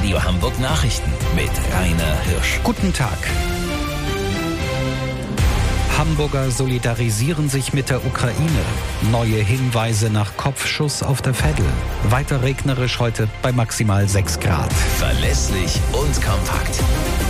Radio Hamburg Nachrichten mit Rainer Hirsch. Guten Tag. Hamburger solidarisieren sich mit der Ukraine. Neue Hinweise nach Kopfschuss auf der Veddel. Weiter regnerisch heute bei maximal 6 Grad. Verlässlich und kompakt.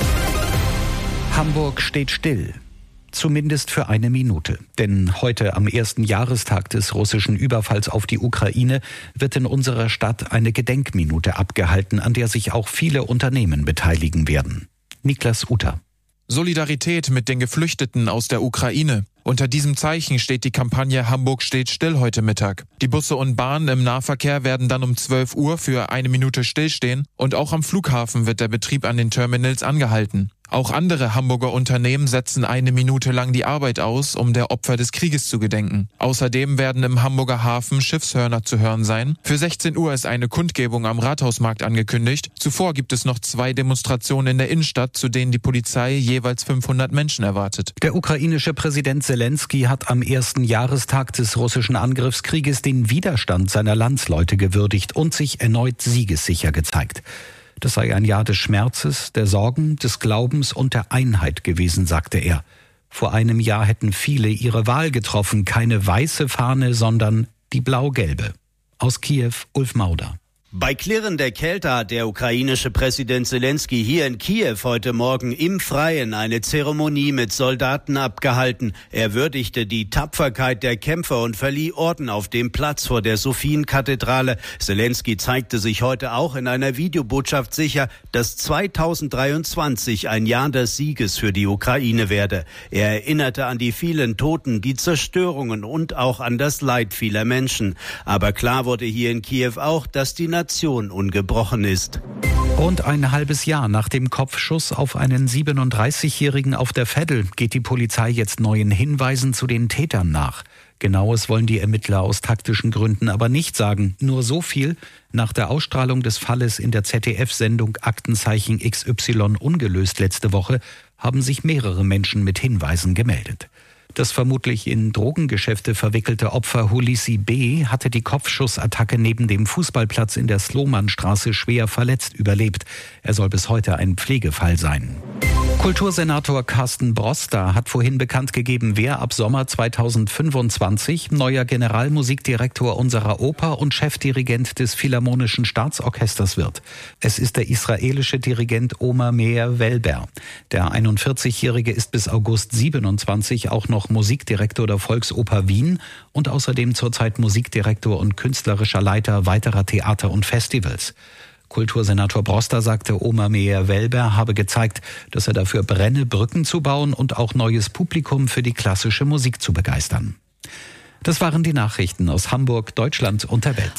Hamburg steht still. Zumindest für eine Minute. Denn heute am ersten Jahrestag des russischen Überfalls auf die Ukraine wird in unserer Stadt eine Gedenkminute abgehalten, an der sich auch viele Unternehmen beteiligen werden. Niklas Utter. Solidarität mit den Geflüchteten aus der Ukraine. Unter diesem Zeichen steht die Kampagne Hamburg steht still heute Mittag. Die Busse und Bahnen im Nahverkehr werden dann um 12 Uhr für eine Minute stillstehen und auch am Flughafen wird der Betrieb an den Terminals angehalten. Auch andere Hamburger Unternehmen setzen eine Minute lang die Arbeit aus, um der Opfer des Krieges zu gedenken. Außerdem werden im Hamburger Hafen Schiffshörner zu hören sein. Für 16 Uhr ist eine Kundgebung am Rathausmarkt angekündigt. Zuvor gibt es noch 2 Demonstrationen in der Innenstadt, zu denen die Polizei jeweils 500 Menschen erwartet. Der ukrainische Präsident Zelensky hat am ersten Jahrestag des russischen Angriffskrieges den Widerstand seiner Landsleute gewürdigt und sich erneut siegessicher gezeigt. Das sei ein Jahr des Schmerzes, der Sorgen, des Glaubens und der Einheit gewesen, sagte er. Vor einem Jahr hätten viele ihre Wahl getroffen, keine weiße Fahne, sondern die blau-gelbe. Aus Kiew, Ulf Mauder. Bei klirrender Kälte hat der ukrainische Präsident Zelensky hier in Kiew heute Morgen im Freien eine Zeremonie mit Soldaten abgehalten. Er würdigte die Tapferkeit der Kämpfer und verlieh Orden auf dem Platz vor der Sophienkathedrale. Zelensky zeigte sich heute auch in einer Videobotschaft sicher, dass 2023 ein Jahr des Sieges für die Ukraine werde. Er erinnerte an die vielen Toten, die Zerstörungen und auch an das Leid vieler Menschen. Aber klar wurde hier in Kiew auch, dass die Nation ungebrochen ist. Rund ein halbes Jahr nach dem Kopfschuss auf einen 37-Jährigen auf der Veddel geht die Polizei jetzt neuen Hinweisen zu den Tätern nach. Genaues wollen die Ermittler aus taktischen Gründen aber nicht sagen. Nur so viel: Nach der Ausstrahlung des Falles in der ZDF-Sendung Aktenzeichen XY ungelöst letzte Woche haben sich mehrere Menschen mit Hinweisen gemeldet. Das vermutlich in Drogengeschäfte verwickelte Opfer Hulissi B. hatte die Kopfschussattacke neben dem Fußballplatz in der Slomannstraße schwer verletzt überlebt. Er soll bis heute ein Pflegefall sein. Kultursenator Carsten Broster hat vorhin bekannt gegeben, wer ab Sommer 2025 neuer Generalmusikdirektor unserer Oper und Chefdirigent des Philharmonischen Staatsorchesters wird. Es ist der israelische Dirigent Omer Meir Welber. Der 41-Jährige ist bis August 27 auch noch Musikdirektor der Volksoper Wien und außerdem zurzeit Musikdirektor und künstlerischer Leiter weiterer Theater und Festivals. Kultursenator Broster sagte, Omer Meir Welber habe gezeigt, dass er dafür brenne, Brücken zu bauen und auch neues Publikum für die klassische Musik zu begeistern. Das waren die Nachrichten aus Hamburg, Deutschland und der Welt.